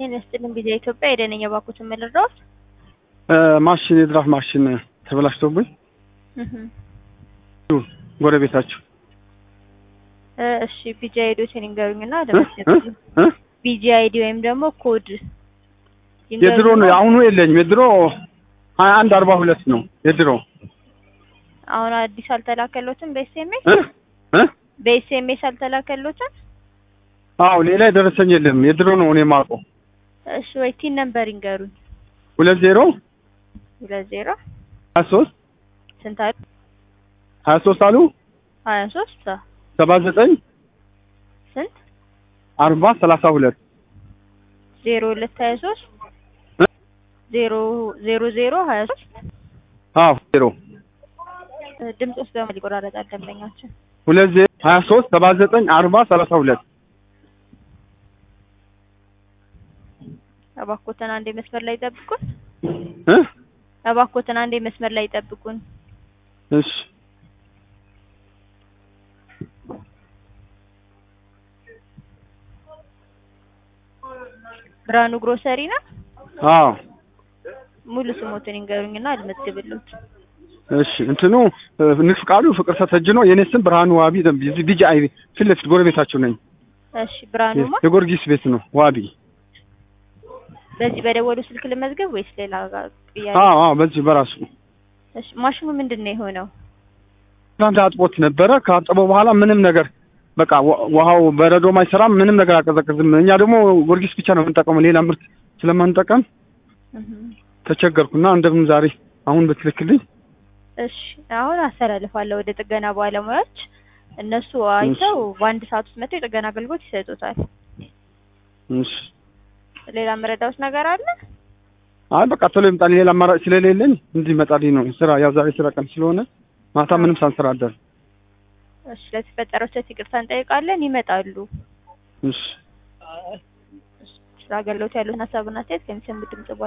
የነስጥልን ጊዜ ኢትዮጵያ የደነኛ ባኩትን መልራውት ማሽን የድራፍ ማሽን ተበላሽቶብኝ ጎረቤታችሁ እሺ ቢጂ አይዲዎችን ይንገሩኝና ለመስጠት ቢጂ አይዲ ወይም ደግሞ ኮድ የድሮ ነው አሁን የለኝም የድሮ 2142 ነው የድሮ አሁን አዲስ አልተላከሎትም በኤስኤምኤስ አልተላከሎትም አዎ ሌላ ደረሰኝ የለም የድሮ ነው እኔ ማውቀው እሺ ወይ ቲን ነምበር ይንገሩኝ 20 23 ስንት አሉ 23 አሉ 23 79 ስንት 40 32 0223 00023 አዎ 0 ድምጽ ውስጥ በመል ይቆራረጣል ደንበኛችን 20 23 79 40 32 አባኮተን አንዴ መስመር ላይ ጠብቁን አባኮተን አንዴ መስመር ላይ ጠብቁን እሺ ብራኑ ግሮሰሪ ነው አዎ ሙሉ ስሞትን ይንገሩኝና አልመዝግብልዎት እሺ እንትኑ ንፍቃዱ ፍቅር ሰተጅኖ የኔ ስም ብርሃኑ ዋቢ ቢጂ አይ ፊት ለፊት ጎረቤታችሁ ነኝ እሺ ብርሃኑማ የጎርጊስ ቤት ነው ዋቢ በዚህ በደወሉ ስልክ ለመዝገብ ወይስ ሌላ ጥያቄ አዎ በዚህ በራሱ እሺ ማሽኑ ምንድነው የሆነው ትናንት አጥቦት ነበረ ካጠበው በኋላ ምንም ነገር በቃ ውሃው በረዶም አይሰራም ምንም ነገር አቀዘቅዝም እኛ ደግሞ ጎርጊስ ብቻ ነው የምንጠቀመው ሌላ ምርት ስለማንጠቀም ተቸገርኩና እንደምን ዛሬ አሁን በትክክልኝ እሺ አሁን አሰራልፋለሁ ወደ ጥገና ባለሙያዎች እነሱ አይተው በአንድ ሰዓት ውስጥ መጥተው የጥገና አገልግሎት ይሰጡታል እሺ ሌላ መረዳውስ ነገር አለ አይ በቃ ቶሎ ይምጣልኝ ሌላ አማራጭ ስለሌለኝ እንዲህ መጣልኝ ነው ስራ ያው ዛሬ ስራ ቀን ስለሆነ ማታ ምንም ሳንሰራ አደር እሺ ለተፈጠረው ስህተት ይቅርታ እንጠይቃለን ይመጣሉ እሺ ስራ አገልግሎት ያሉትን ሀሳብና አስተያየት ከሚሰሙ ድምጽ